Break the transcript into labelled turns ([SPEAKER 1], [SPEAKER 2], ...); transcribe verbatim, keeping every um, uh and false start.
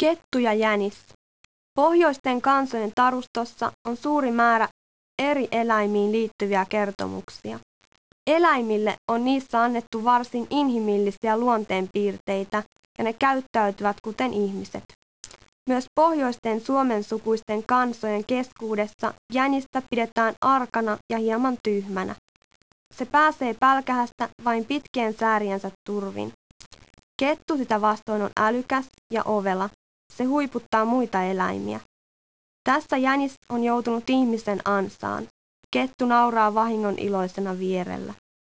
[SPEAKER 1] Kettu ja jänis. Pohjoisten kansojen tarustossa on suuri määrä eri eläimiin liittyviä kertomuksia. Eläimille on niissä annettu varsin inhimillisiä luonteenpiirteitä ja ne käyttäytyvät kuten ihmiset. Myös pohjoisten suomensukuisten kansojen keskuudessa jänistä pidetään arkana ja hieman tyhmänä. Se pääsee pälkähästä vain pitkien sääriensä turvin. Kettu sitä vastoin on älykäs ja ovela. Se huiputtaa muita eläimiä. Tässä jänis on joutunut ihmisen ansaan. Kettu nauraa vahingon iloisena vierellä.